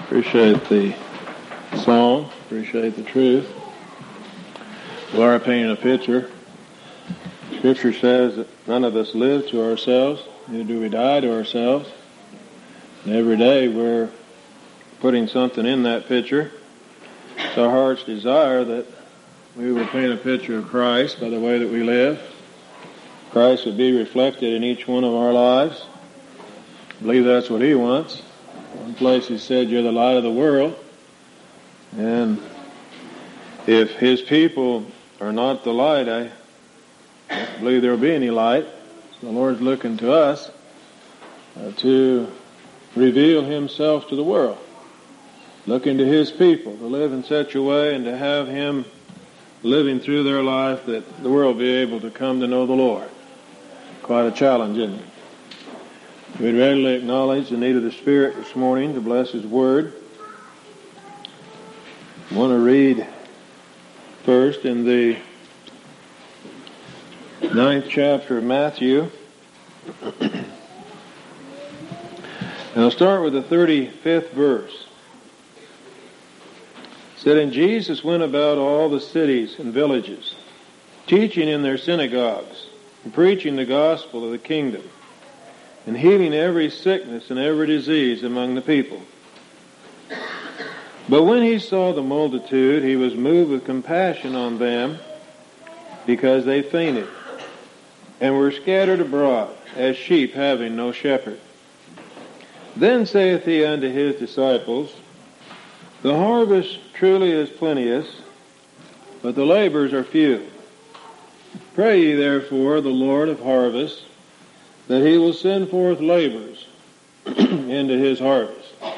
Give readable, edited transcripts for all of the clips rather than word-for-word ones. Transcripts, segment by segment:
Appreciate the song. Appreciate the truth. Laura painted a picture. Scripture says that none of us live to ourselves, neither do we die to ourselves. And every day we're putting something in that picture. It's our heart's desire that we will paint a picture of Christ by the way that we live. Christ would be reflected in each one of our lives. I believe that's what He wants. One place He said, "You're the light of the world." And if His people are not the light, I don't believe there will be any light. So the Lord's looking to us to reveal Himself to the world. Looking to His people to live in such a way and to have Him living through their life that the world be able to come to know the Lord. Quite a challenge, isn't it? We'd readily acknowledge the need of the Spirit this morning to bless His Word. I want to read first in the 9th chapter of Matthew. And I'll start with the 35th verse. It said, "And Jesus went about all the cities and villages, teaching in their synagogues, and preaching the gospel of the kingdom, and healing every sickness and every disease among the people. But when He saw the multitude, He was moved with compassion on them, because they fainted, and were scattered abroad, as sheep having no shepherd. Then saith He unto His disciples, The harvest truly is plenteous, but the laborers are few. Pray ye therefore the Lord of harvest, that He will send forth laborers into His harvest."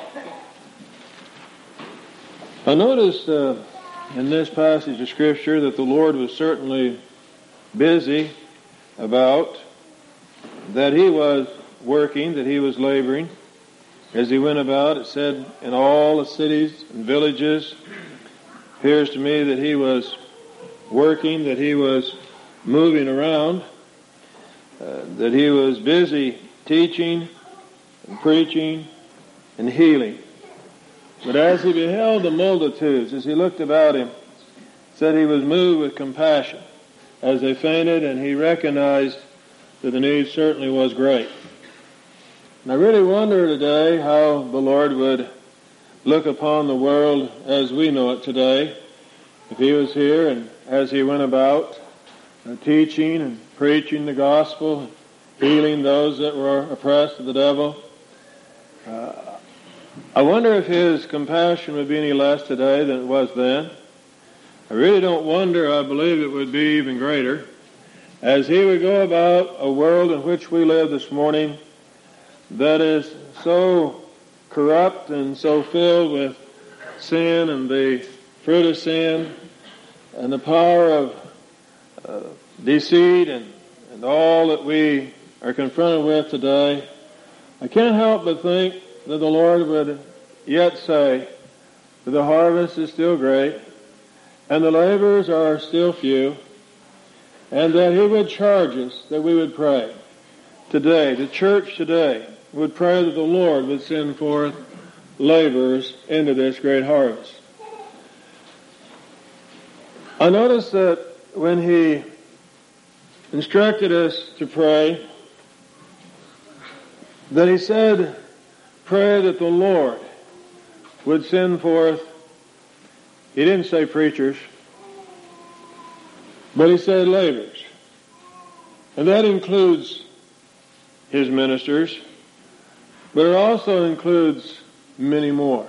I noticed in this passage of Scripture that the Lord was certainly busy about, that He was working, that He was laboring. As He went about, it said, in all the cities and villages. Appears to me that He was working, that He was moving around, that He was busy teaching and preaching and healing. But as He beheld the multitudes, as He looked about Him, it said He was moved with compassion as they fainted, and He recognized that the need certainly was great. And I really wonder today how the Lord would look upon the world as we know it today, if He was here and as He went about teaching and preaching the gospel, healing those that were oppressed of the devil. I wonder if His compassion would be any less today than it was then. I really don't wonder. I believe it would be even greater as He would go about a world in which we live this morning that is so corrupt and so filled with sin and the fruit of sin and the power of deceit and all that we are confronted with today. I can't help but think that the Lord would yet say that the harvest is still great and the laborers are still few, and that He would charge us that we would pray today. The church today would pray that the Lord would send forth laborers into this great harvest. I noticed that when He instructed us to pray, that He said, pray that the Lord would send forth, He didn't say preachers, but He said laborers. And that includes His ministers, but it also includes many more.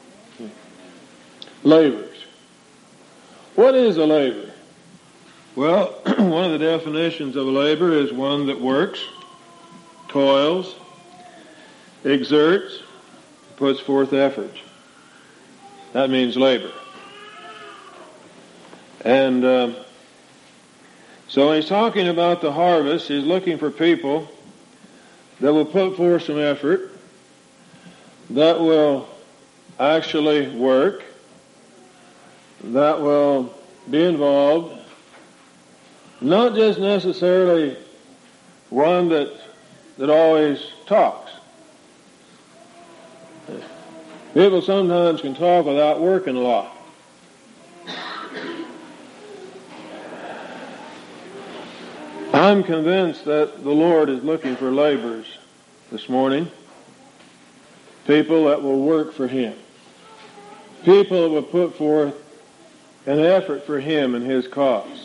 Laborers. What is a laborer? Well, one of the definitions of a laborer is one that works, toils, exerts, puts forth effort. That means labor. And so when He's talking about the harvest, He's looking for people that will put forth some effort, that will actually work, that will be involved, not just necessarily one that always talks. People sometimes can talk without working a lot. I'm convinced that the Lord is looking for laborers this morning. People that will work for Him. People that will put forth an effort for Him and His cause.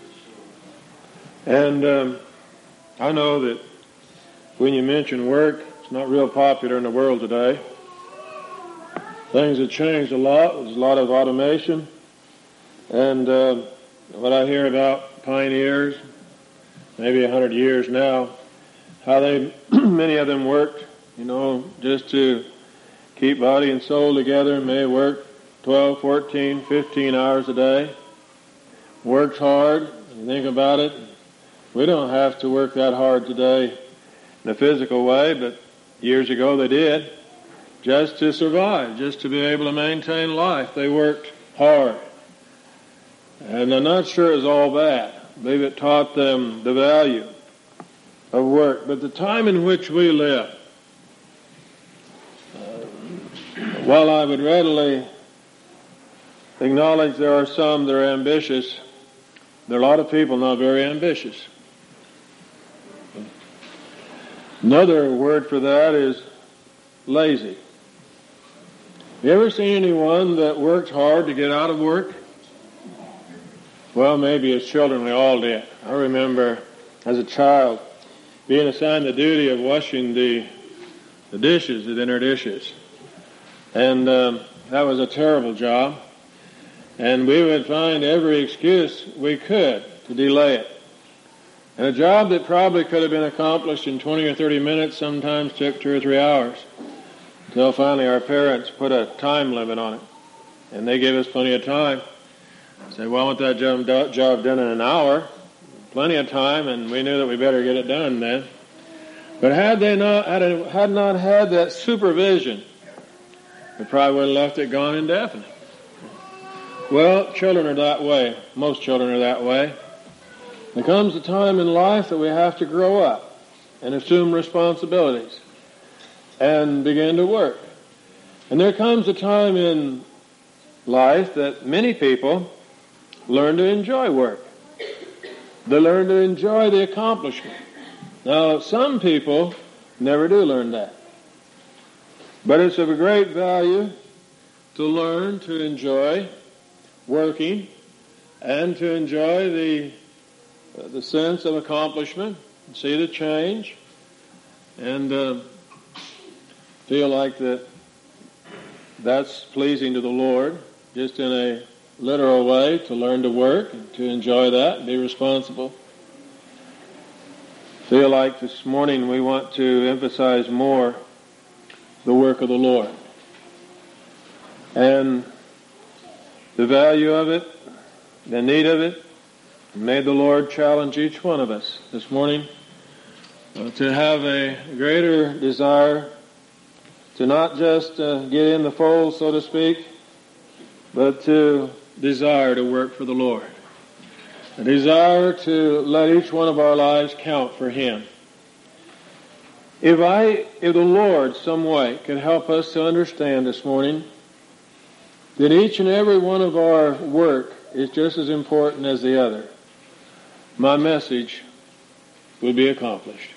And I know that when you mention work, it's not real popular in the world today. Things have changed a lot. There's a lot of automation. And what I hear about pioneers, maybe 100 years now, how many of them worked, just to keep body and soul together, may work 12, 14, 15 hours a day. Worked hard. You think about it. We don't have to work that hard today in a physical way, but years ago they did. Just to survive, just to be able to maintain life. They worked hard. And I'm not sure it was all bad. I believe it taught them the value of work. But the time in which we live, while I would readily acknowledge there are some that are ambitious, there are a lot of people not very ambitious. Another word for that is lazy. You ever seen anyone that worked hard to get out of work? Well, maybe as children we all did. I remember as a child being assigned the duty of washing the dishes, the dinner dishes. And that was a terrible job. And we would find every excuse we could to delay it. And a job that probably could have been accomplished in 20 or 30 minutes sometimes took 2 or 3 hours. Until finally our parents put a time limit on it. And they gave us plenty of time. Said, well, I want that job done in an hour. Plenty of time, and we knew that we better get it done then. But had not had that supervision, we probably would have left it gone indefinite. Well, children are that way. Most children are that way. There comes a time in life that we have to grow up and assume responsibilities and begin to work. And there comes a time in life that many people learn to enjoy work. They learn to enjoy the accomplishment. Now, some people never do learn that. But it's of a great value to learn to enjoy working and to enjoy the sense of accomplishment, see the change, and feel like that's pleasing to the Lord, just in a literal way, to learn to work and to enjoy that and be responsible. Feel like this morning we want to emphasize more the work of the Lord and the value of it, the need of it. May the Lord challenge each one of us this morning to have a greater desire to not just get in the fold, so to speak, but to desire to work for the Lord. A desire to let each one of our lives count for Him. If the Lord some way could help us to understand this morning that each and every one of our work is just as important as the other, my message would be accomplished.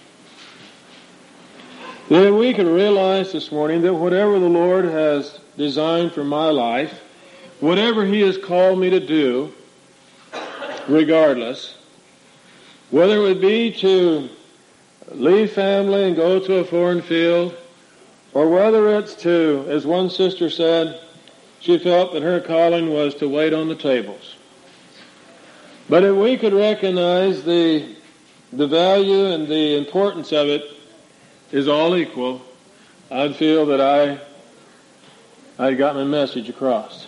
That we can realize this morning that whatever the Lord has designed for my life, whatever He has called me to do, regardless, whether it would be to leave family and go to a foreign field, or whether it's to, as one sister said, she felt that her calling was to wait on the tables. But if we could recognize the value and the importance of it is all equal, I'd feel that I'd got my message across.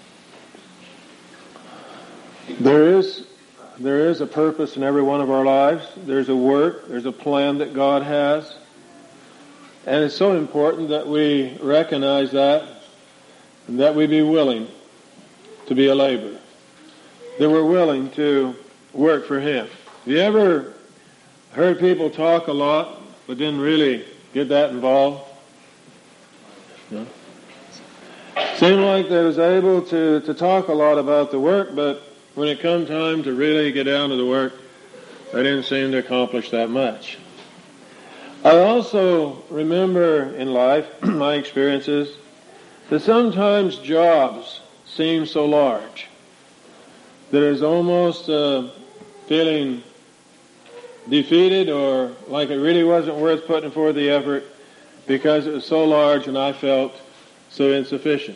There is a purpose in every one of our lives. There's a work, there's a plan that God has. And it's so important that we recognize that and that we be willing to be a laborer. That we're willing to work for Him. Have you ever heard people talk a lot but didn't really get that involved? No? Seemed like they was able to talk a lot about the work, but when it come time to really get down to the work, they didn't seem to accomplish that much. I also remember in life, my experiences, that sometimes jobs seem so large that it's almost feeling defeated or like it really wasn't worth putting forth the effort because it was so large and I felt so insufficient.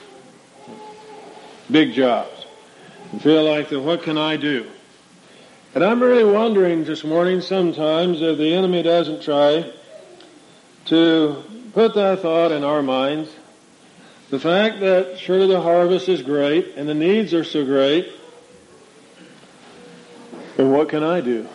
Big jobs. And feel like, what can I do? And I'm really wondering this morning sometimes if the enemy doesn't try to put that thought in our minds. The fact that surely the harvest is great and the needs are so great, and what can I do?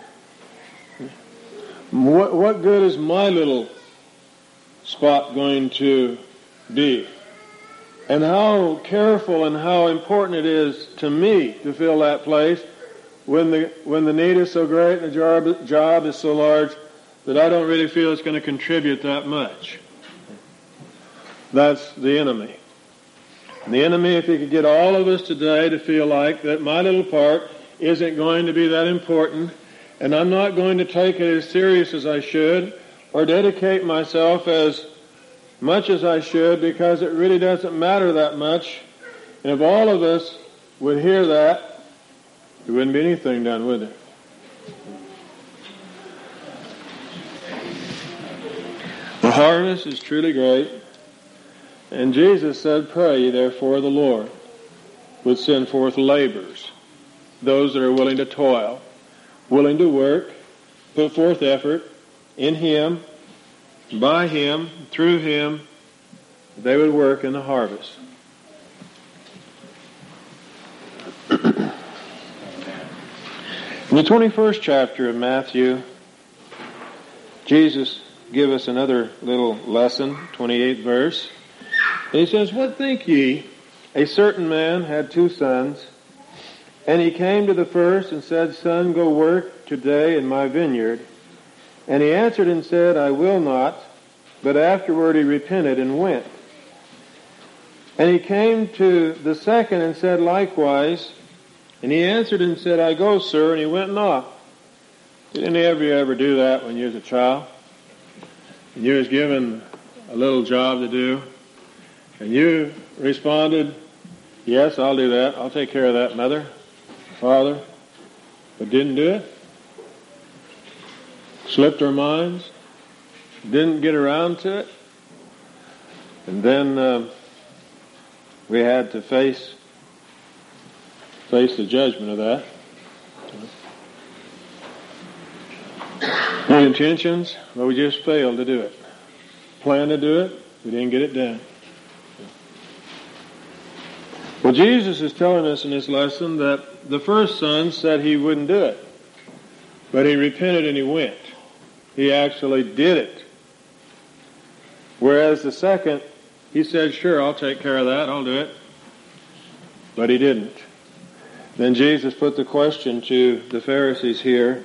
What good is my little spot going to be? And how careful and how important it is to me to fill that place when the need is so great and the job is so large that I don't really feel it's going to contribute that much. That's the enemy. And the enemy, if he could get all of us today to feel like that my little part isn't going to be that important, and I'm not going to take it as serious as I should, or dedicate myself as much as I should, because it really doesn't matter that much. And if all of us would hear that, there wouldn't be anything done with it. The harvest is truly great. And Jesus said, "Pray ye therefore the Lord would send forth laborers," those that are willing to toil, willing to work, put forth effort in Him, by Him, through Him, they would work in the harvest. In the 21st chapter of Matthew, Jesus gives us another little lesson, 28th verse. And He says, "What think ye? A certain man had 2 sons, and he came to the first and said, Son, go work today in my vineyard. And he answered and said, I will not. But afterward he repented and went. And he came to the second and said likewise. And he answered and said, I go, sir. And he went not. Did any of you ever do that when you was a child? And you was given a little job to do, and you responded, yes, I'll do that. I'll take care of that, Mother, Father, but didn't do it? Slipped our minds? Didn't get around to it? And then we had to face the judgment of that. Good intentions, but we just failed to do it. Planned to do it, we didn't get it done. Well, Jesus is telling us in this lesson that the first son said he wouldn't do it, but he repented and he went. He actually did it. Whereas the second, he said, sure, I'll take care of that, I'll do it. But he didn't. Then Jesus put the question to the Pharisees here,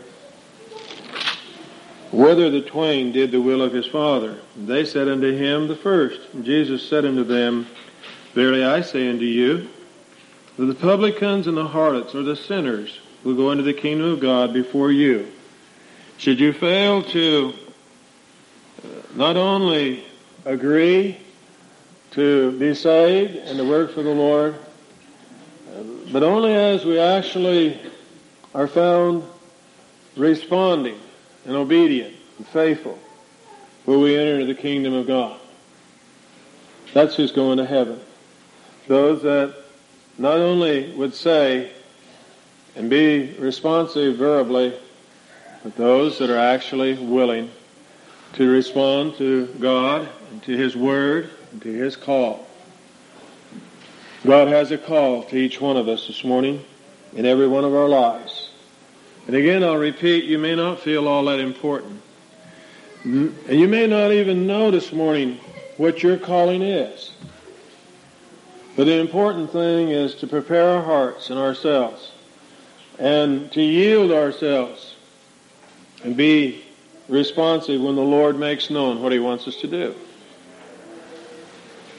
whether the twain did the will of his Father. They said unto him, the first. And Jesus said unto them, verily I say unto you, that the publicans and the harlots, or the sinners, will go into the kingdom of God before you. Should you fail to not only agree to be saved and to work for the Lord, but only as we actually are found responding and obedient and faithful will we enter into the kingdom of God. That's who's going to heaven. Those that not only would say and be responsive verbally, but those that are actually willing to respond to God and to His Word and to His call. God has a call to each one of us this morning in every one of our lives. And again, I'll repeat, you may not feel all that important. And you may not even know this morning what your calling is. But the important thing is to prepare our hearts and ourselves and to yield ourselves and be responsive when the Lord makes known what He wants us to do.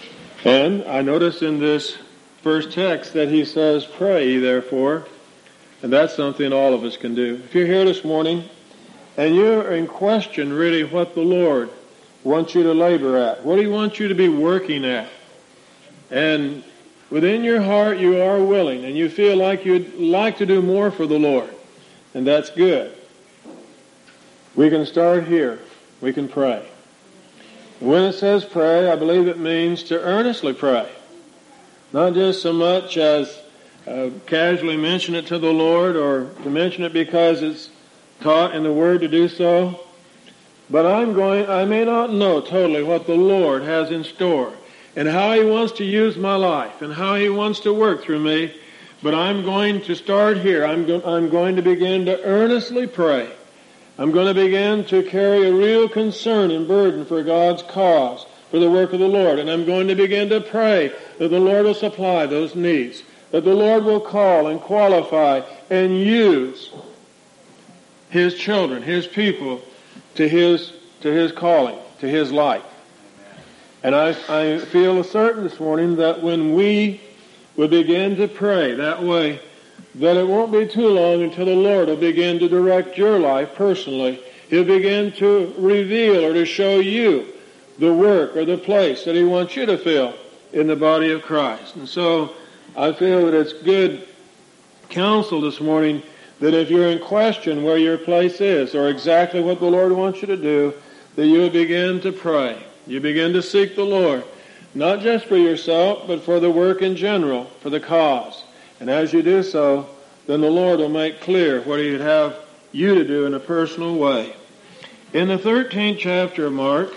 And I notice in this first text that he says, pray ye therefore, and that's something all of us can do. If you're here this morning and you're in question really what the Lord wants you to labor at, what he wants you to be working at, and within your heart you are willing and you feel like you'd like to do more for the Lord, and that's good. We can start here. We can pray. And when it says pray, I believe it means to earnestly pray. Not just so much as casually mention it to the Lord or to mention it because it's taught in the Word to do so. But I may not know totally what the Lord has in store and how he wants to use my life and how he wants to work through me. But I'm going to start here. I'm going to begin to earnestly pray. I'm going to begin to carry a real concern and burden for God's cause, for the work of the Lord. And I'm going to begin to pray that the Lord will supply those needs, that the Lord will call and qualify and use his children, his people, to his calling, to his light. And I feel certain this morning that when we will begin to pray that way, that it won't be too long until the Lord will begin to direct your life personally. He'll begin to reveal or to show you the work or the place that he wants you to fill in the body of Christ. And so I feel that it's good counsel this morning that if you're in question where your place is or exactly what the Lord wants you to do, that you will begin to pray. You begin to seek the Lord, not just for yourself, but for the work in general, for the cause. And as you do so, then the Lord will make clear what he would have you to do in a personal way. In the 13th chapter of Mark,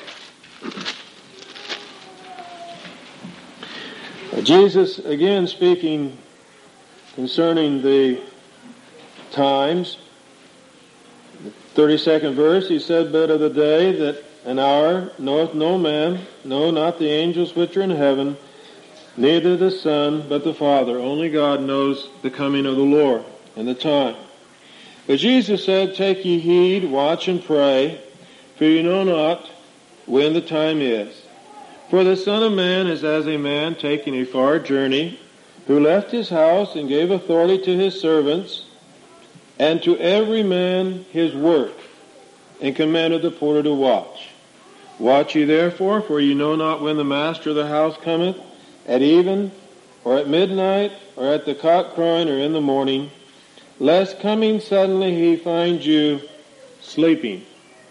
Jesus, again speaking concerning the times, the 32nd verse, he said, but of the day that an hour knoweth no man, no, not the angels which are in heaven, neither the Son, but the Father. Only God knows the coming of the Lord and the time. But Jesus said, take ye heed, watch and pray, for you know not when the time is. For the Son of Man is as a man taking a far journey, who left his house and gave authority to his servants, and to every man his work, and commanded the porter to watch. Watch ye therefore, for ye know not when the master of the house cometh, at even, or at midnight, or at the cock crowing, or in the morning, lest coming suddenly he find you sleeping.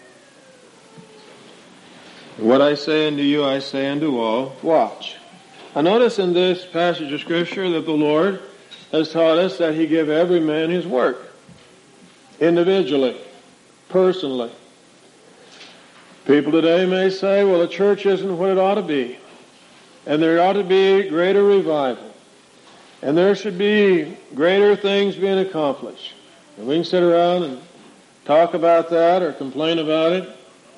What I say unto you, I say unto all, watch. I notice in this passage of Scripture that the Lord has taught us that he give every man his work, individually, personally. People today may say, well, the church isn't what it ought to be. And there ought to be greater revival. And there should be greater things being accomplished. And we can sit around and talk about that or complain about it.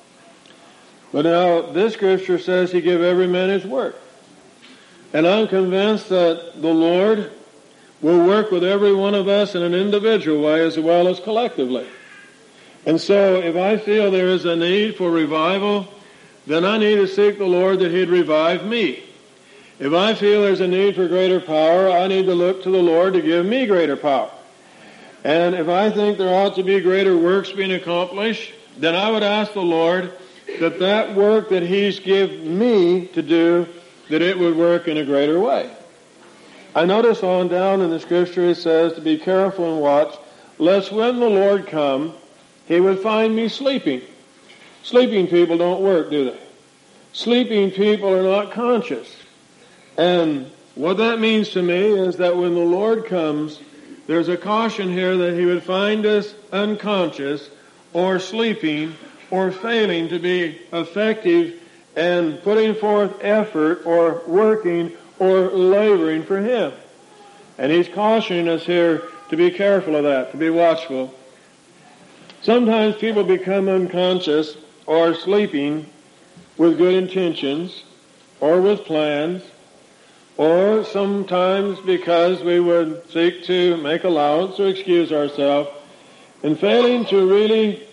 But now this Scripture says he give every man his work. And I'm convinced that the Lord will work with every one of us in an individual way as well as collectively. And so if I feel there is a need for revival, then I need to seek the Lord that he'd revive me. If I feel there's a need for greater power, I need to look to the Lord to give me greater power. And if I think there ought to be greater works being accomplished, then I would ask the Lord that that work that he's given me to do, that it would work in a greater way. I notice on down in the Scripture it says to be careful and watch, lest when the Lord come, he would find me sleeping. Sleeping people don't work, do they? Sleeping people are not conscious. And what that means to me is that when the Lord comes, there's a caution here that he would find us unconscious or sleeping or failing to be effective and putting forth effort or working or laboring for him. And he's cautioning us here to be careful of that, to be watchful. Sometimes people become unconscious or sleeping with good intentions or with plans, or sometimes because we would seek to make allowance or excuse ourselves, and failing to really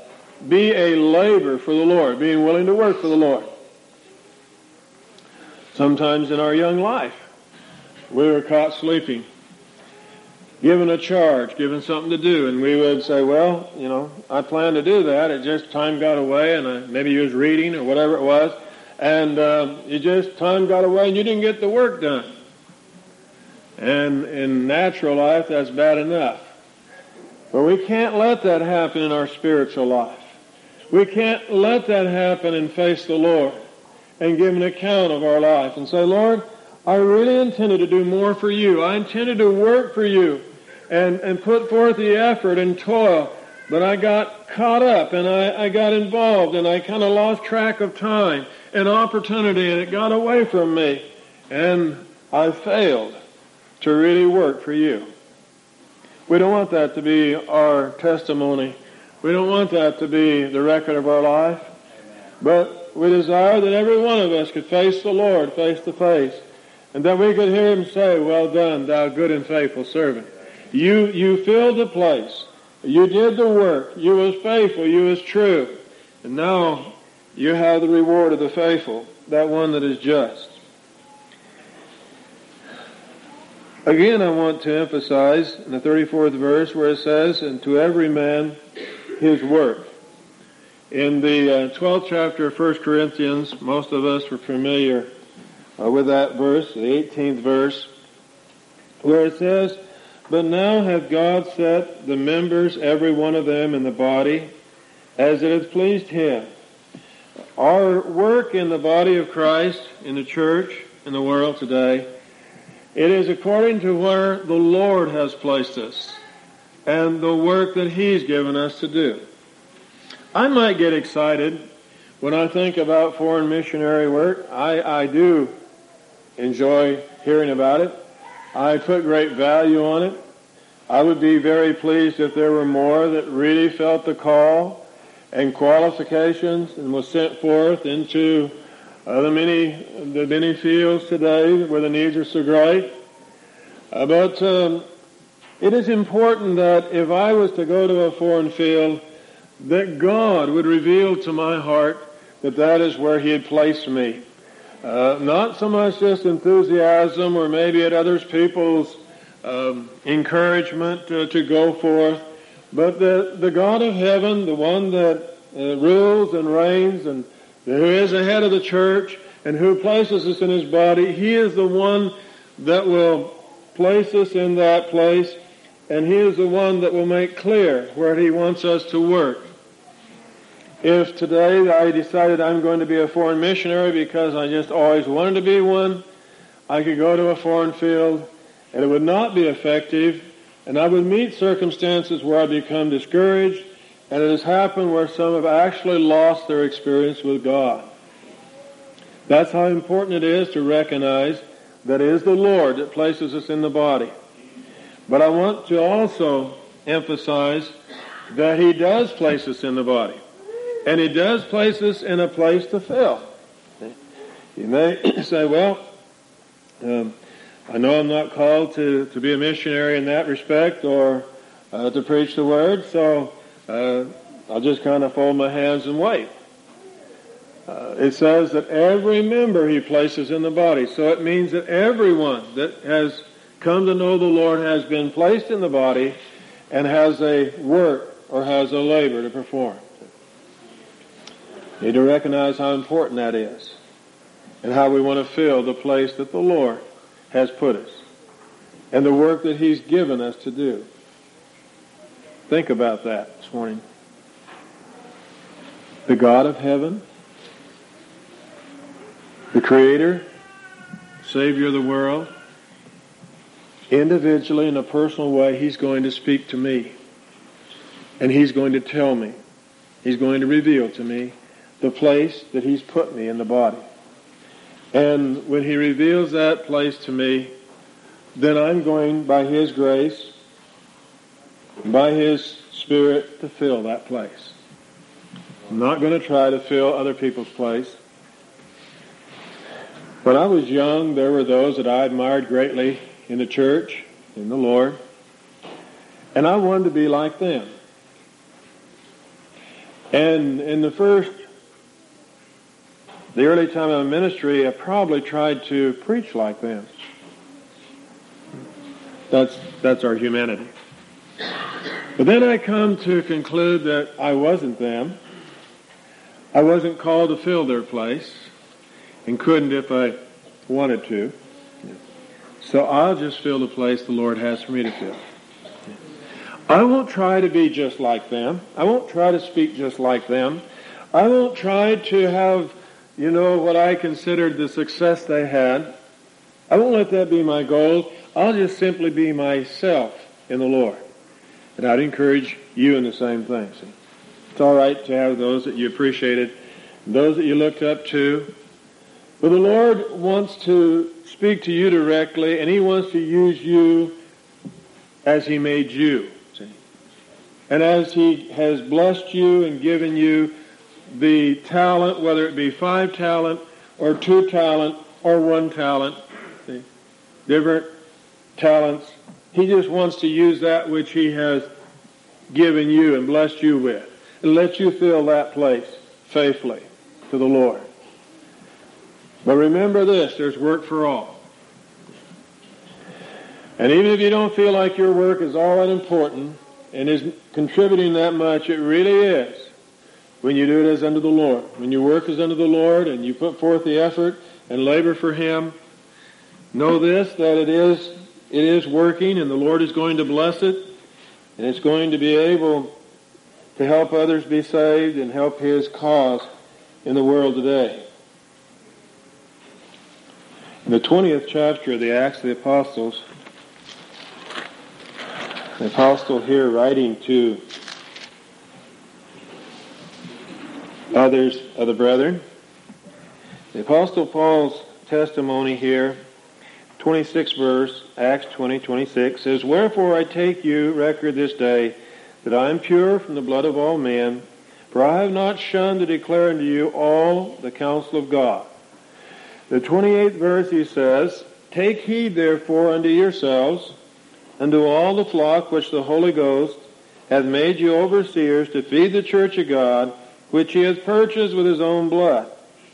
be a labor for the Lord, being willing to work for the Lord. Sometimes in our young life, we were caught sleeping, given a charge, given something to do, and we would say, well, I planned to do that. It just time got away, and maybe you was reading or whatever it was, and time got away, and you didn't get the work done. And in natural life, that's bad enough. But we can't let that happen in our spiritual life. We can't let that happen and face the Lord and give an account of our life and say, Lord, I really intended to do more for you. I intended to work for you and put forth the effort and toil, but I got caught up and I got involved and I kind of lost track of time and opportunity, and it got away from me, and I failed to really work for you. We don't want that to be our testimony. We don't want that to be the record of our life. But we desire that every one of us could face the Lord face to face, and that we could hear Him say, well done, thou good and faithful servant. You filled the place. You did the work. You was faithful. You was true. And now you have the reward of the faithful, that one that is just. Again, I want to emphasize in the 34th verse where it says, and to every man his work. In the 12th chapter of 1 Corinthians, most of us were familiar with that verse, the 18th verse, where it says, but now hath God set the members, every one of them, in the body, as it hath pleased Him. Our work in the body of Christ, in the church, in the world today, it is according to where the Lord has placed us and the work that He's given us to do. I might get excited when I think about foreign missionary work. I do enjoy hearing about it. I put great value on it. I would be very pleased if there were more that really felt the call and qualifications and was sent forth into the many fields today where the needs are so great. But it is important that if I was to go to a foreign field, that God would reveal to my heart that that is where He had placed me. Not so much just enthusiasm or maybe at others people's encouragement to go forth, but the God of heaven, the one that rules and reigns and who is the head of the church and who places us in His body, He is the one that will place us in that place, and He is the one that will make clear where He wants us to work. If today I decided I'm going to be a foreign missionary because I just always wanted to be one, I could go to a foreign field and it would not be effective, and I would meet circumstances where I become discouraged, and it has happened where some have actually lost their experience with God. That's how important it is to recognize that it is the Lord that places us in the body. But I want to also emphasize that He does place us in the body. And He does place us in a place to fill. You may say, well, I know I'm not called to be a missionary in that respect or to preach the Word, so I'll just kind of fold my hands and wait. It says that every member He places in the body. So it means that everyone that has come to know the Lord has been placed in the body and has a work or has a labor to perform. You need to recognize how important that is and how we want to fill the place that the Lord has put us and the work that He's given us to do. Think about that this morning. The God of heaven, the Creator, Savior of the world, individually in a personal way, He's going to speak to me. And He's going to tell me. He's going to reveal to me the place that He's put me in the body. And when He reveals that place to me, then I'm going, by His grace, by His Spirit, to fill that place. I'm not going to try to fill other people's place. When I was young, there were those that I admired greatly in the church, in the Lord, and I wanted to be like them. And in the first the early time of ministry, I probably tried to preach like them. That's our humanity. But then I come to conclude that I wasn't them. I wasn't called to fill their place and couldn't if I wanted to. So I'll just fill the place the Lord has for me to fill. I won't try to be just like them. I won't try to speak just like them. I won't try to have, what I considered the success they had. I won't let that be my goal. I'll just simply be myself in the Lord. And I'd encourage you in the same thing. See? It's all right to have those that you appreciated, those that you looked up to. But the Lord wants to speak to you directly, and He wants to use you as He made you. See? And as He has blessed you and given you the talent, whether it be 5 talent or 2 talent or 1 talent, see? Different talents. He just wants to use that which He has given you and blessed you with, and let you fill that place faithfully to the Lord. But remember this, there's work for all. And even if you don't feel like your work is all that important and is contributing that much, it really is when you do it as unto the Lord. When your work is unto the Lord and you put forth the effort and labor for Him, know this, that it is working, and the Lord is going to bless it, and it's going to be able to help others be saved and help His cause in the world today. In the 20th chapter of the Acts of the Apostles, the apostle here writing to others of the brethren, the Apostle Paul's testimony here, 26th verse, Acts 20:26 says, "Wherefore I take you record this day that I am pure from the blood of all men, for I have not shunned to declare unto you all the counsel of God." The 28th verse he says, "Take heed therefore unto yourselves, and to all the flock which the Holy Ghost hath made you overseers to feed the church of God, which He hath purchased with His own blood."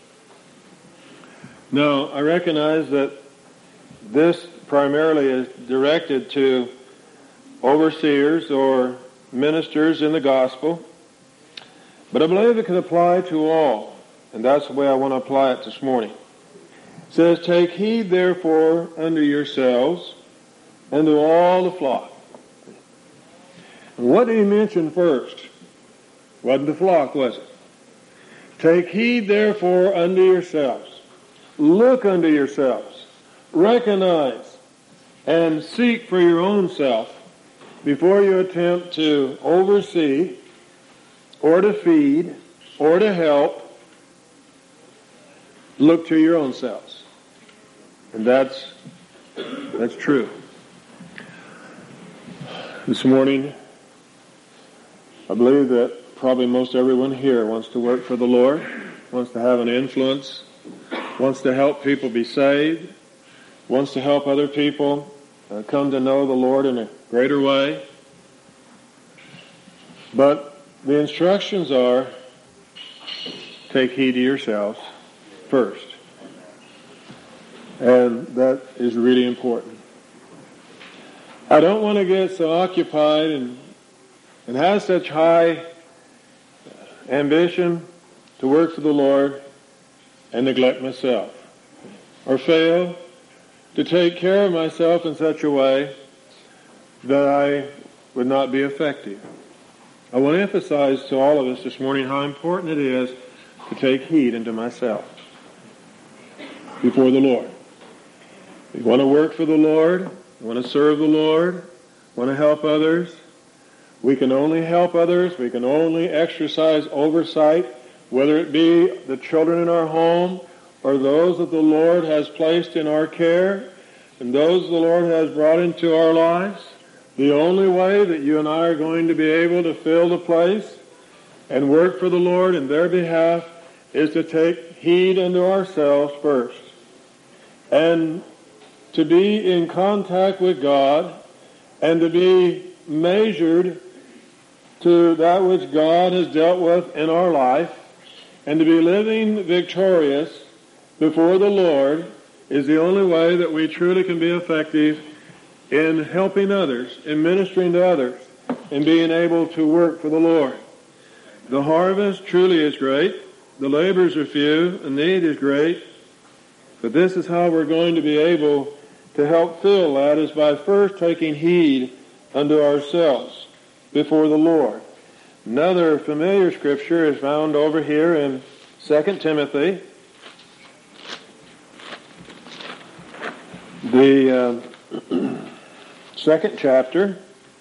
Now, I recognize that this primarily is directed to overseers or ministers in the gospel, but I believe it can apply to all, and that's the way I want to apply it this morning. It says, "Take heed therefore unto yourselves and to all the flock." And what did he mention first? Wasn't the flock, was it? "Take heed therefore unto yourselves." Look unto yourselves. Recognize and seek for your own self before you attempt to oversee or to feed or to help. Look to your own selves. And that's true. This morning, I believe that probably most everyone here wants to work for the Lord, wants to have an influence, wants to help people be saved, wants to help other people come to know the Lord in a greater way. But the instructions are, take heed to yourselves first. And that is really important. I don't want to get so occupied and have such high ambition to work for the Lord and neglect myself, or fail to take care of myself in such a way that I would not be effective. I want to emphasize to all of us this morning how important it is to take heed unto myself before the Lord. We want to work for the Lord, we want to serve the Lord, want to help others. We can only help others, we can only exercise oversight, whether it be the children in our home or those that the Lord has placed in our care and those the Lord has brought into our lives. The only way that you and I are going to be able to fill the place and work for the Lord in their behalf is to take heed unto ourselves first, and to be in contact with God, and to be measured to that which God has dealt with in our life, And to be living victorious before the Lord is the only way that we truly can be effective in helping others, in ministering to others, in being able to work for the Lord. The harvest truly is great. The labors are few. The need is great. But this is how we're going to be able to help fill that, is by first taking heed unto ourselves before the Lord. Another familiar scripture is found over here in 2 Timothy. The 2nd chapter,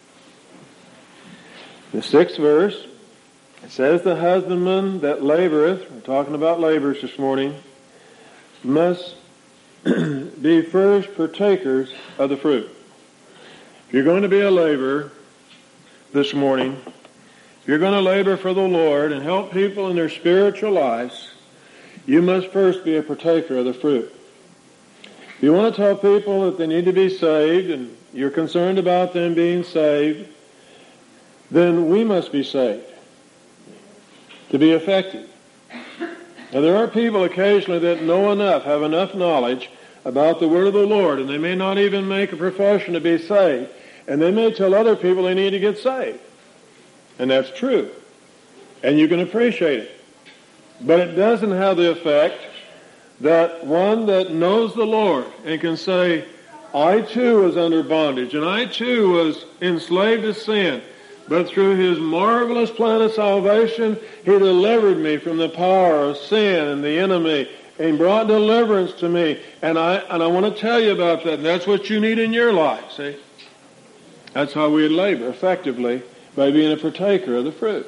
the 6th verse. It says, the husbandman that laboreth, we're talking about laborers this morning, must be first partakers of the fruit. If you're going to be a laborer this morning, if you're going to labor for the Lord and help people in their spiritual lives, you must first be a partaker of the fruit. If you want to tell people that they need to be saved and you're concerned about them being saved, then we must be saved to be effective. Now, there are people occasionally that know enough, have enough knowledge about the Word of the Lord, and they may not even make a profession to be saved, and they may tell other people they need to get saved. And that's true. And you can appreciate it. But it doesn't have the effect that one that knows the Lord and can say, I too was under bondage, and I too was enslaved to sin, but through His marvelous plan of salvation, He delivered me from the power of sin and the enemy, and brought deliverance to me. And I want to tell you about that. And that's what you need in your life, see? That's how we labor effectively, by being a partaker of the fruit.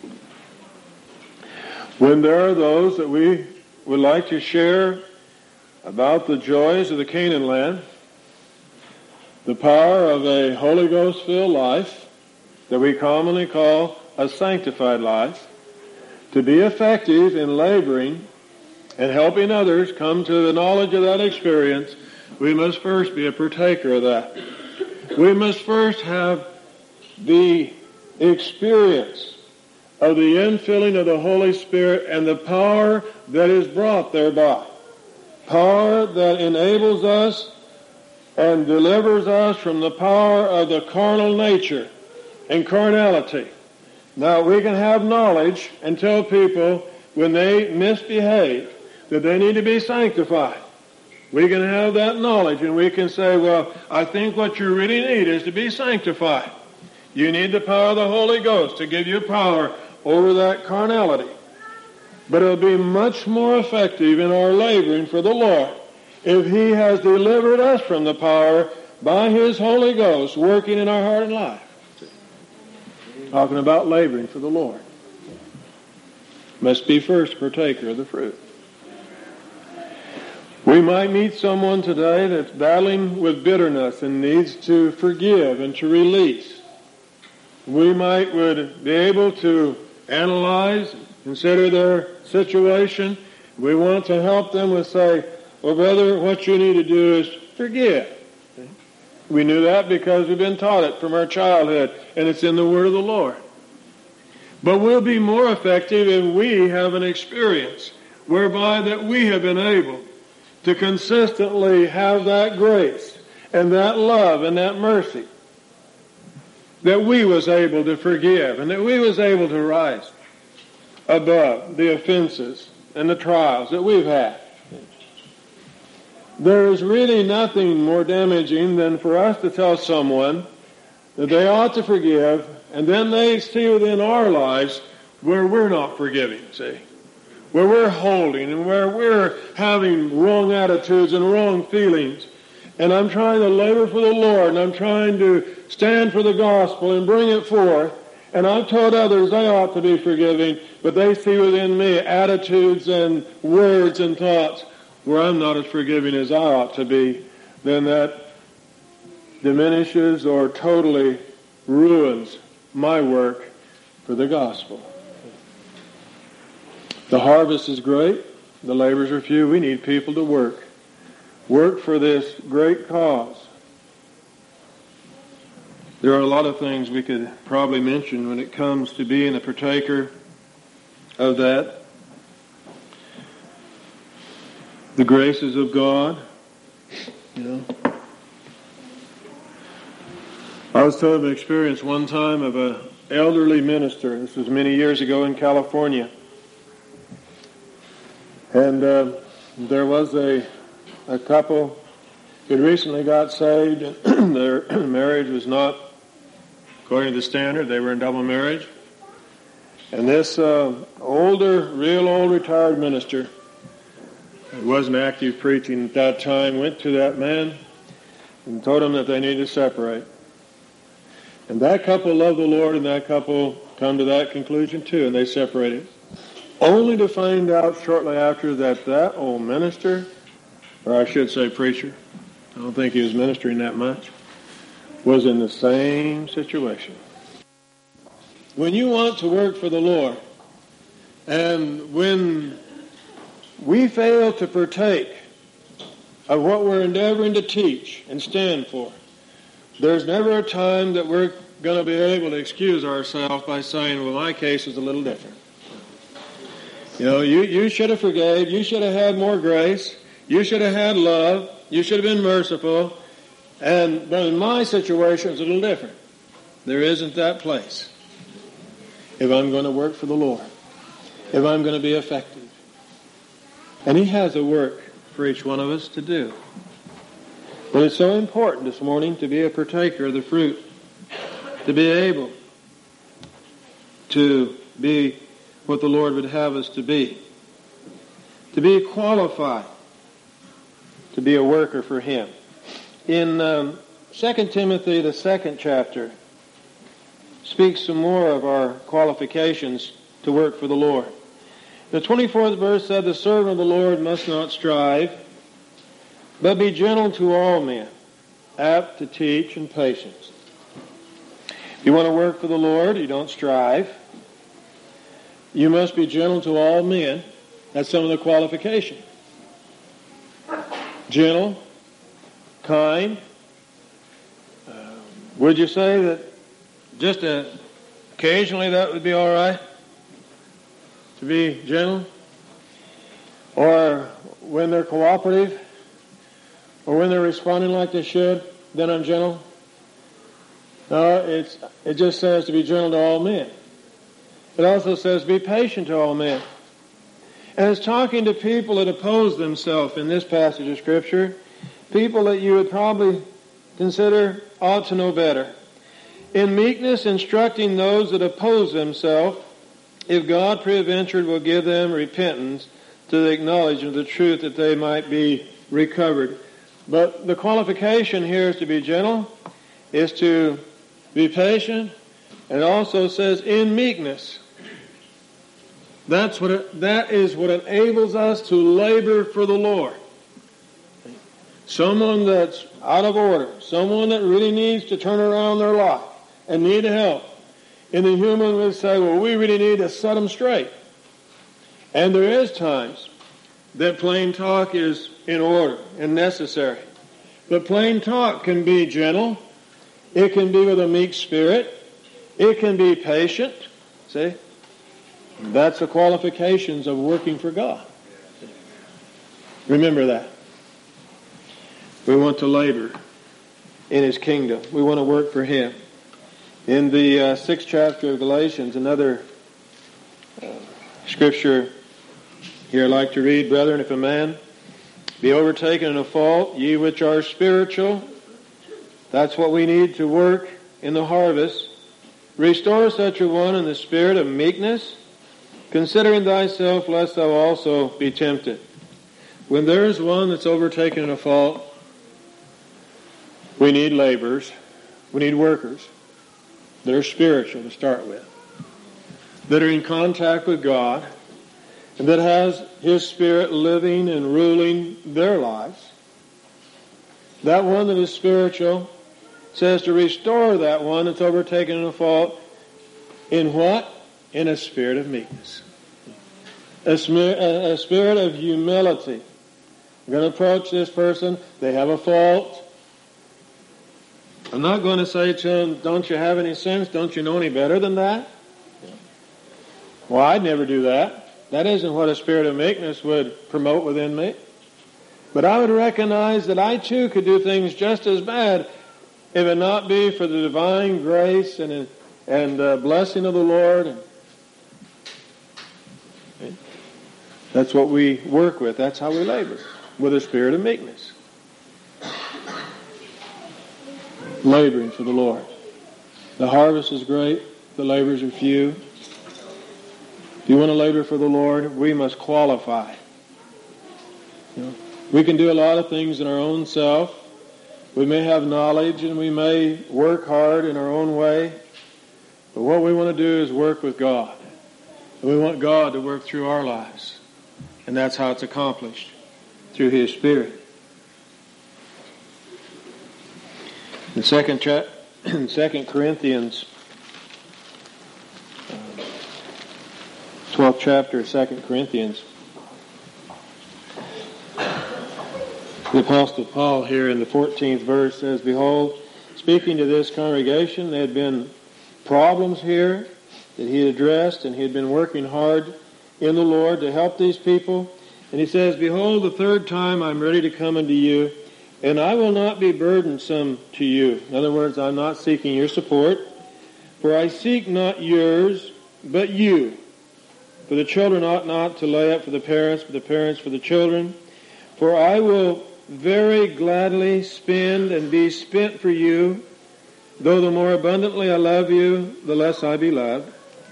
When there are those that we would like to share about the joys of the Canaan land, the power of a Holy Ghost-filled life, that we commonly call a sanctified life, to be effective in laboring and helping others come to the knowledge of that experience, we must first be a partaker of that. We must first have the experience of the infilling of the Holy Spirit and the power that is brought thereby. Power that enables us and delivers us from the power of the carnal nature and carnality. Now, we can have knowledge and tell people when they misbehave that they need to be sanctified. We can have that knowledge and we can say, well, I think what you really need is to be sanctified. You need the power of the Holy Ghost to give you power over that carnality. But it'll be much more effective in our laboring for the Lord if He has delivered us from the power by His Holy Ghost working in our heart and life. Talking about laboring for the Lord. Must be first partaker of the fruit. We might meet someone today that's battling with bitterness and needs to forgive and to release. We would be able to analyze, consider their situation. We want to help them with say, well, brother, what you need to do is forgive. We knew that because we've been taught it from our childhood, and it's in the Word of the Lord. But we'll be more effective if we have an experience whereby that we have been able to consistently have that grace and that love and that mercy, that we was able to forgive and that we was able to rise above the offenses and the trials that we've had. There is really nothing more damaging than for us to tell someone that they ought to forgive, and then they see within our lives where we're not forgiving, see? Where we're holding and where we're having wrong attitudes and wrong feelings. And I'm trying to labor for the Lord, and I'm trying to stand for the gospel and bring it forth. And I've told others they ought to be forgiving, but they see within me attitudes and words and thoughts where I'm not as forgiving as I ought to be. Then that diminishes or totally ruins my work for the gospel. The harvest is great. The labors are few. We need people to work. Work for this great cause. There are a lot of things we could probably mention when it comes to being a partaker of that. the graces of God. You know, I was told of an experience one time of an elderly minister. This was many years ago in California. And there was a couple who had recently got saved, and their marriage was not according to the standard. They were in double marriage. And this older, real old retired minister, who wasn't active preaching at that time, went to that man and told him that they needed to separate. And that couple loved the Lord, and that couple come to that conclusion too, and they separated. Only to find out shortly after that old minister, or I should say preacher, I don't think he was ministering that much, was in the same situation. When you want to work for the Lord, and when we fail to partake of what we're endeavoring to teach and stand for, there's never a time that we're going to be able to excuse ourselves by saying, well, my case is a little different. You know, you should have forgave, you should have had more grace, you should have had love, you should have been merciful, but in my situation it's a little different. There isn't that place. If I'm going to work for the Lord, if I'm going to be effective. And He has a work for each one of us to do. But it's so important this morning to be a partaker of the fruit, to be able to be what the Lord would have us to be qualified to be a worker for Him. In 2 Timothy, the 2nd chapter, speaks some more of our qualifications to work for the Lord. The 24th verse said, the servant of the Lord must not strive, but be gentle to all men, apt to teach and patient. If you want to work for the Lord, you don't strive. You must be gentle to all men. That's some of the qualification. Gentle, kind. Would you say that just occasionally that would be all right? To be gentle? Or when they're cooperative? Or when they're responding like they should, then I'm gentle? No, it just says to be gentle to all men. It also says be patient to all men. And it's talking to people that oppose themselves in this passage of Scripture, people that you would probably consider ought to know better. In meekness, instructing those that oppose themselves, if God peradventure will give them repentance to the acknowledgement of the truth that they might be recovered. But the qualification here is to be gentle, is to be patient, and it also says in meekness. That is what enables us to labor for the Lord. Someone that's out of order, someone that really needs to turn around their life and need help. And the human would say, well, we really need to set them straight. And there is times that plain talk is in order and necessary. But plain talk can be gentle. It can be with a meek spirit. It can be patient. See? That's the qualifications of working for God. Remember that. We want to labor in His kingdom. We want to work for Him. In the 6th chapter of Galatians, another scripture here I'd like to read, brethren, if a man be overtaken in a fault, ye which are spiritual, that's what we need to work in the harvest. Restore such a one in the spirit of meekness, considering thyself, lest thou also be tempted. When there is one that's overtaken in a fault, we need laborers, we need workers that are spiritual to start with, that are in contact with God, and that has His Spirit living and ruling their lives. That one that is spiritual says to restore that one that's overtaken in a fault in what? In a spirit of meekness. A spirit of humility. We're going to approach this person. They have a fault. I'm not going to say to them, don't you have any sense? Don't you know any better than that? Well, I'd never do that. That isn't what a spirit of meekness would promote within me. But I would recognize that I too could do things just as bad if it not be for the divine grace and blessing of the Lord. That's what we work with. That's how we labor, with a spirit of meekness. Laboring for the Lord. The harvest is great. The labors are few. If you want to labor for the Lord, we must qualify. We can do a lot of things in our own self. We may have knowledge and we may work hard in our own way. But what we want to do is work with God. And we want God to work through our lives. And that's how it's accomplished, through His Spirit. In 2 Corinthians, 12th chapter of 2 Corinthians, the Apostle Paul here in the 14th verse says, "Behold, speaking to this congregation, there had been problems here that he had addressed, and he had been working hard in the Lord to help these people. And he says, Behold, the third time I'm ready to come unto you, and I will not be burdensome to you." In other words, I'm not seeking your support. "For I seek not yours, but you. For the children ought not to lay up for the parents, but the parents for the children. For I will very gladly spend and be spent for you, though the more abundantly I love you, the less I be loved."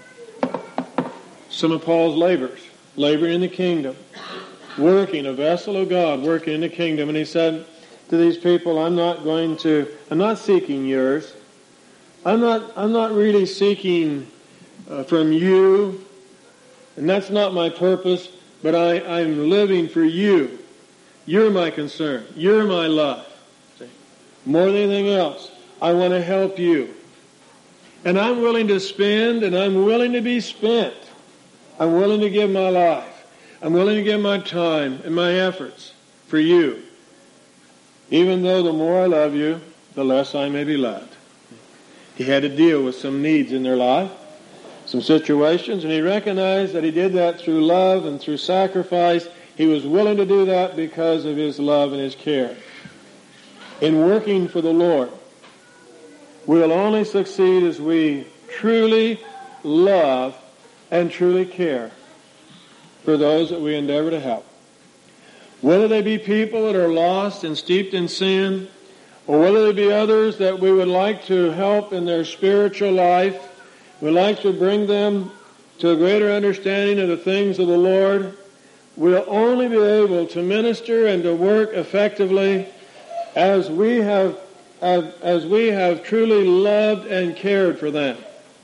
Some of Paul's laboring in the kingdom, working, a vessel of God, working in the kingdom. And he said to these people, I'm not seeking yours. I'm not really seeking from you, and that's not my purpose, but I'm living for you. You're my concern. You're my love. See? More than anything else, I want to help you. And I'm willing to spend, and I'm willing to be spent. I'm willing to give my life. I'm willing to give my time and my efforts for you. Even though the more I love you, the less I may be loved. He had to deal with some needs in their life, some situations, and he recognized that he did that through love and through sacrifice. He was willing to do that because of his love and his care. In working for the Lord, we'll only succeed as we truly love and truly care for those that we endeavor to help. Whether they be people that are lost and steeped in sin, or whether they be others that we would like to help in their spiritual life, we'd like to bring them to a greater understanding of the things of the Lord, we'll only be able to minister and to work effectively as we have truly loved and cared for them.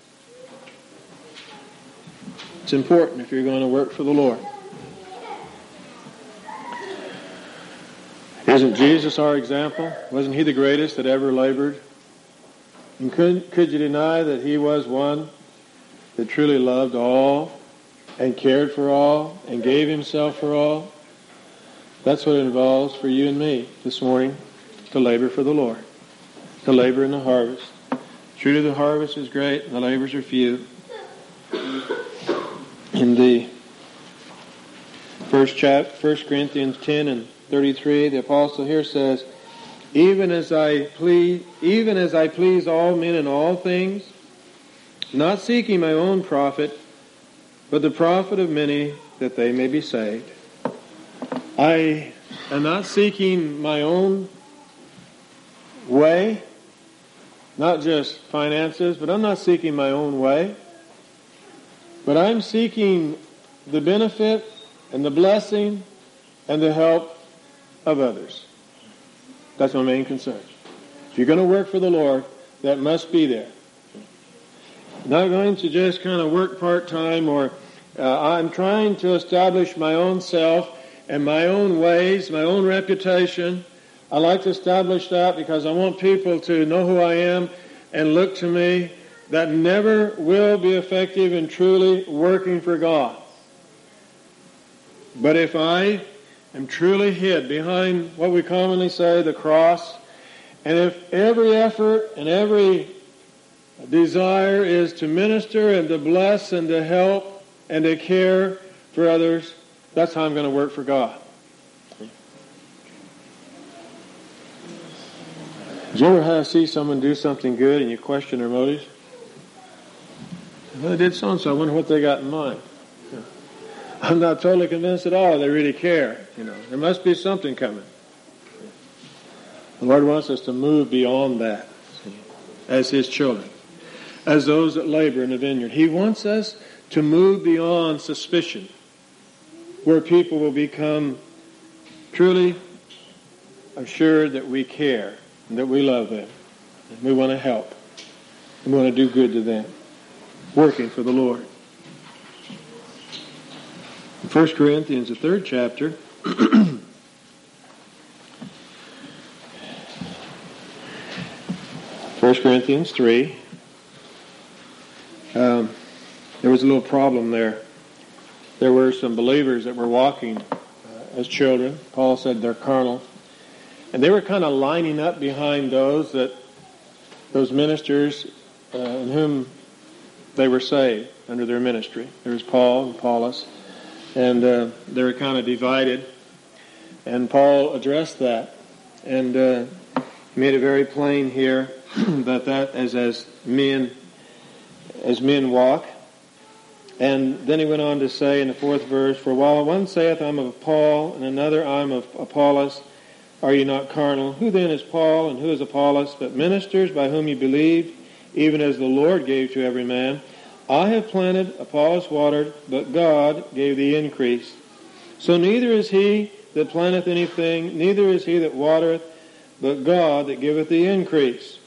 It's important if you're going to work for the Lord. Isn't Jesus our example? Wasn't He the greatest that ever labored? And could you deny that He was one that truly loved all and cared for all and gave Himself for all? That's what it involves for you and me this morning, to labor for the Lord, to labor in the harvest. Truly the harvest is great and the labors are few. In the 1 Corinthians 10 and 33, the apostle here says, even as I please all men in all things, not seeking my own profit, but the profit of many, that they may be saved. I am not seeking my own way, not just finances, but I'm not seeking my own way. But I'm seeking the benefit and the blessing and the help of others. That's my main concern. If you're going to work for the Lord, that must be there. Not going to just kind of work part-time, or I'm trying to establish my own self and my own ways, my own reputation. I like to establish that because I want people to know who I am and look to me. That never will be effective in truly working for God. But if I am truly hid behind what we commonly say, the cross, and if every effort and every desire is to minister and to bless and to help and to care for others, that's how I'm going to work for God. Did you ever see someone do something good and you question their motives? Well, they did so-and-so. I wonder what they got in mind. I'm not totally convinced at all they really care. There must be something coming. The Lord wants us to move beyond that as His children, as those that labor in the vineyard. He wants us to move beyond suspicion, where people will become truly assured that we care and that we love them. And we want to help. We want to do good to them, working for the Lord. In 1 Corinthians, the 3rd chapter, 1 Corinthians 3, there was a little problem there. There were some believers that were walking as children. Paul said they're carnal. And they were kind of lining up behind those ministers in whom they were saved under their ministry. There was Paul and Apollos, and they were kind of divided. And Paul addressed that, and he made it very plain here that as men walk. And then he went on to say in the 4th verse, "For while one saith, I'm of Paul, and another, I'm of Apollos, are you not carnal? Who then is Paul, and who is Apollos, but ministers by whom you believed, even as the Lord gave to every man? I have planted, Apollos watered, but God gave the increase. So neither is he that planteth anything, neither is he that watereth, but God that giveth the increase."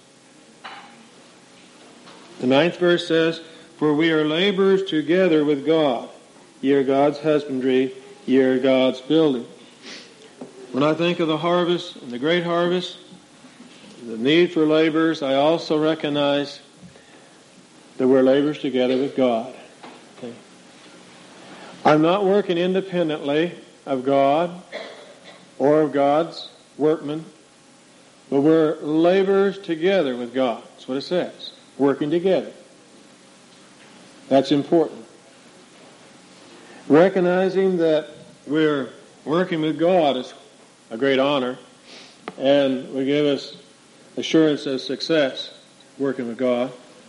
The 9th verse says, "For we are laborers together with God. Ye are God's husbandry, ye are God's building." When I think of the harvest and the great harvest, the need for laborers, I also recognize that we're laborers together with God. Okay. I'm not working independently of God or of God's workmen, but we're laborers together with God. That's what it says. Working together. That's important. Recognizing that we're working with God is a great honor, and will give us assurance of success working with God.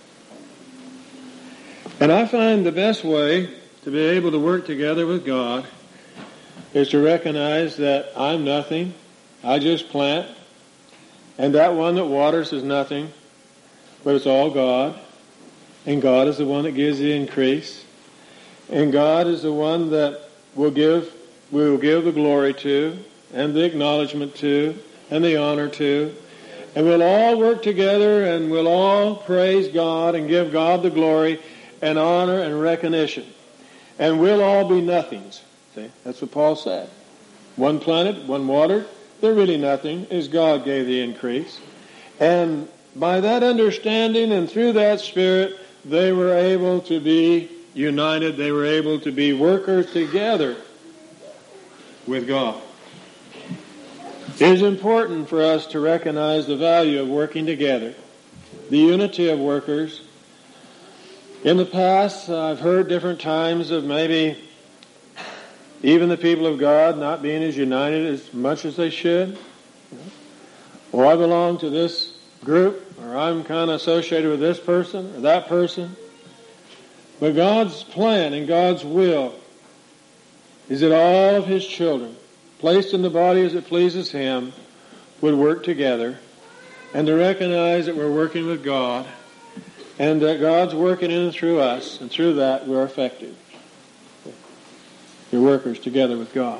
And I find the best way to be able to work together with God is to recognize that I'm nothing, I just plant, and that one that waters is nothing, but it's all God, and God is the one that gives the increase, and God is the one that we will give the glory to, and the acknowledgement to, and the honor to. And we'll all work together, and we'll all praise God and give God the glory and honor and recognition. And we'll all be nothings. See, that's what Paul said. One planted, one watered. They're really nothing, as God gave the increase. And by that understanding and through that spirit, they were able to be united. They were able to be workers together with God. It is important for us to recognize the value of working together, the unity of workers. In the past, I've heard different times of maybe even the people of God not being as united as much as they should. Or I belong to this group, or I'm kind of associated with this person or that person. But God's plan and God's will is that all of His children, placed in the body as it pleases Him, would work together, and to recognize that we're working with God, and that God's working in and through us, and through that we're effective. We're workers together with God.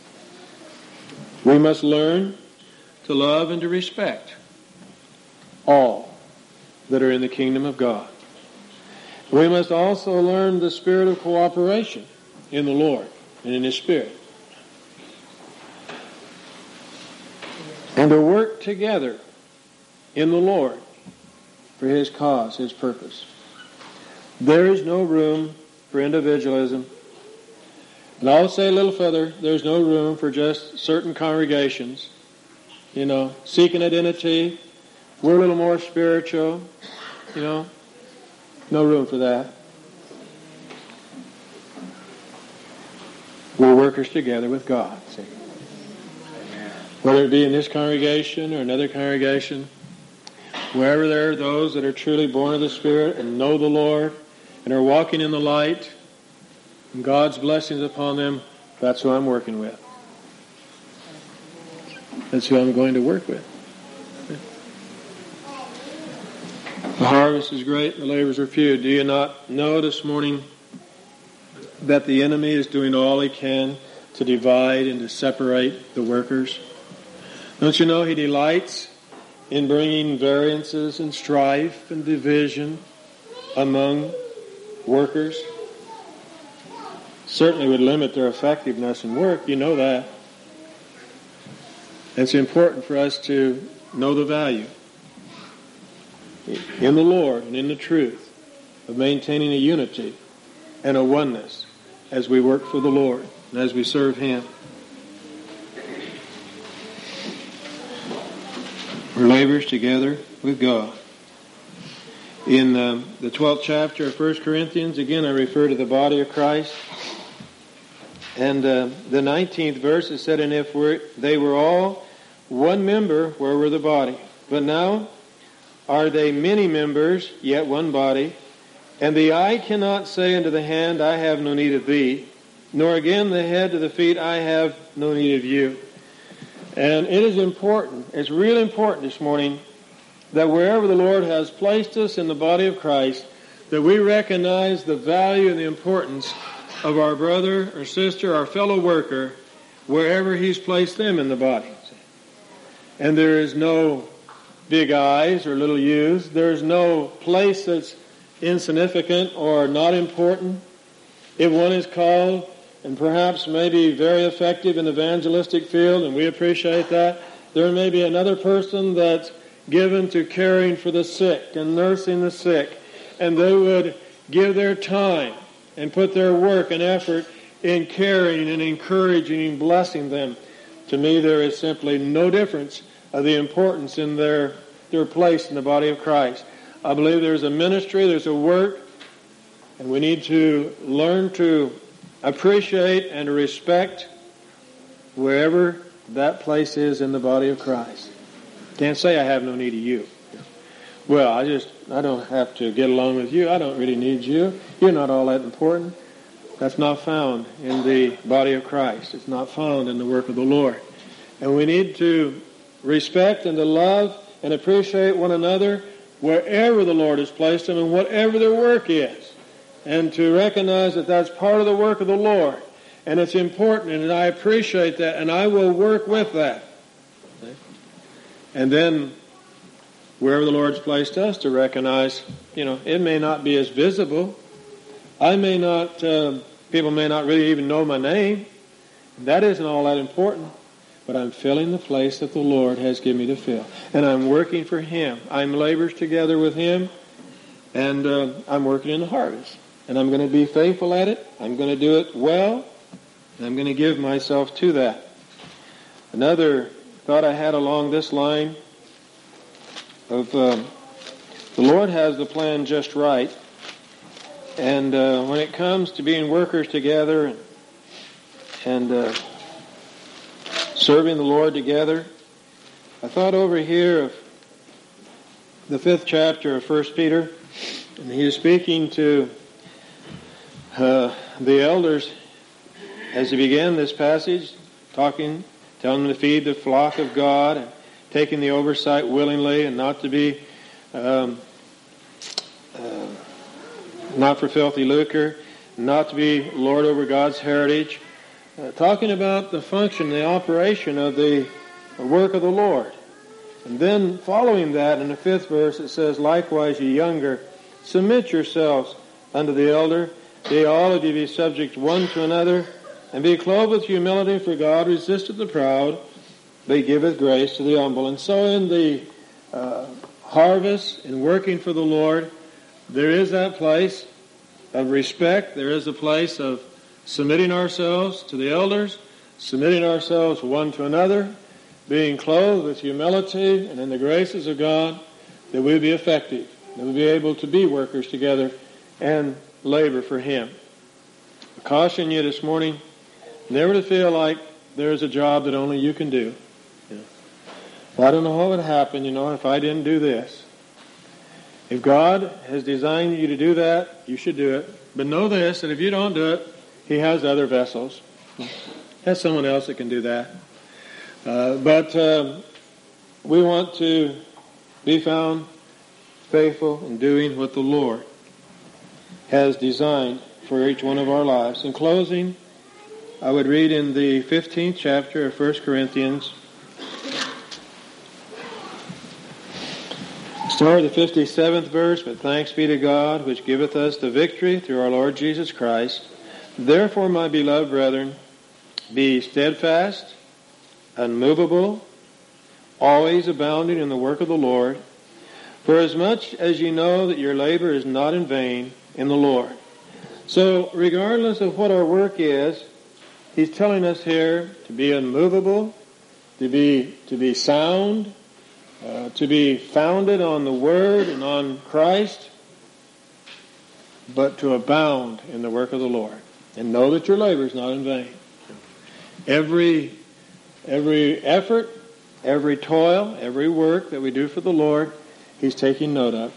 We must learn to love and to respect all that are in the kingdom of God. We must also learn the spirit of cooperation in the Lord and in His Spirit. And to work together in the Lord for His cause, His purpose. There is no room for individualism. And I'll say a little further, there's no room for just certain congregations, seeking identity. We're a little more spiritual, no room for that. We're workers together with God, see. Whether it be in this congregation or another congregation, Wherever there are those that are truly born of the Spirit and know the Lord and are walking in the light and God's blessings upon them, that's who I'm working with. That's who I'm going to work with. The harvest is great, the labors are few. Do you not know this morning that the enemy is doing all he can to divide and to separate the workers? Don't you know he delights in bringing variances and strife and division among workers? Certainly would limit their effectiveness in work, you know that. It's important for us to know the value in the Lord and in the truth of maintaining a unity and a oneness as we work for the Lord and as we serve Him. We're laborers together with God. In the 12th chapter of 1 Corinthians, again I refer to the body of Christ. And the 19th verse is said, and if they were all one member, where were the body? But now are they many members, yet one body? And the eye cannot say unto the hand, I have no need of thee, nor again the head to the feet, I have no need of you. And it is important, it's really important this morning, that wherever the Lord has placed us in the body of Christ, that we recognize the value and the importance of our brother or sister, our fellow worker, wherever He's placed them in the body. And there is no big I's or little U's. There is no place that's insignificant or not important. If one is called and perhaps maybe very effective in the evangelistic field, and we appreciate that, there may be another person that's given to caring for the sick and nursing the sick, and they would give their time and put their work and effort in caring and encouraging and blessing them. To me, there is simply no difference of the importance in their place in the body of Christ. I believe there's a ministry, there's a work, and we need to learn to appreciate and to respect wherever that place is in the body of Christ. Can't say I have no need of you. Well, I don't have to get along with you. I don't really need you. You're not all that important. That's not found in the body of Christ. It's not found in the work of the Lord. And we need to respect and to love and appreciate one another wherever the Lord has placed them and whatever their work is. And to recognize that that's part of the work of the Lord. And it's important, and I appreciate that, and I will work with that. And then wherever the Lord's placed us, to recognize, it may not be as visible. People may not really even know my name. That isn't all that important. But I'm filling the place that the Lord has given me to fill. And I'm working for Him. I'm laborers together with Him. And I'm working in the harvest. And I'm going to be faithful at it. I'm going to do it well. And I'm going to give myself to that. Another thought I had along this line of the Lord has the plan just right. And when it comes to being workers together and serving the Lord together, I thought over here of the 5th chapter of 1 Peter, and he is speaking to the elders as he began this passage, telling them to feed the flock of God and taking the oversight willingly and not to be not for filthy lucre, not to be lord over God's heritage, talking about the function, the operation of the work of the Lord. And then following that in the 5th verse it says, likewise ye younger, submit yourselves unto the elder, ye all of you be subject one to another, and be clothed with humility, for God resisteth the proud, but giveth grace to the humble. And so in the harvest, in working for the Lord, there is that place of respect, there is a place of submitting ourselves to the elders, submitting ourselves one to another, being clothed with humility and in the graces of God, that we be effective, that we be able to be workers together and labor for Him. I caution you this morning, never to feel like there's a job that only you can do. Well, I don't know what would happen, if I didn't do this. If God has designed you to do that, you should do it. But know this, that if you don't do it, He has other vessels. He has someone else that can do that. But we want to be found faithful in doing what the Lord has designed for each one of our lives. In closing, I would read in the 15th chapter of 1 Corinthians, start the 57th verse, but thanks be to God, which giveth us the victory through our Lord Jesus Christ. Therefore, my beloved brethren, be steadfast, unmovable, always abounding in the work of the Lord, for as much as you know that your labor is not in vain in the Lord. So, regardless of what our work is, He's telling us here to be unmovable, to be sound, to be founded on the Word and on Christ, but to abound in the work of the Lord. And know that your labor is not in vain. Every effort, every toil, every work that we do for the Lord, He's taking note of.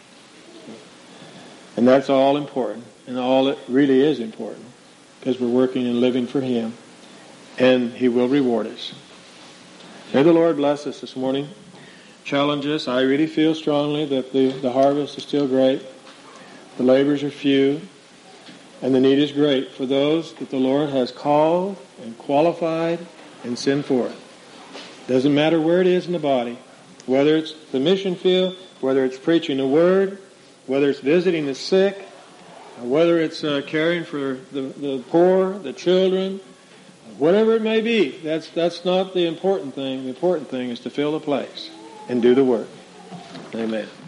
And that's all important, and all that really is important, because we're working and living for Him, and He will reward us. May the Lord bless us this morning. Challenge us. I really feel strongly that the harvest is still great. The labors are few, and the need is great for those that the Lord has called and qualified and sent forth. Doesn't matter where it is in the body, whether it's the mission field, whether it's preaching the Word, whether it's visiting the sick, whether it's caring for the poor, the children, whatever it may be. That's not the important thing. The important thing is to fill the place and do the work. Amen.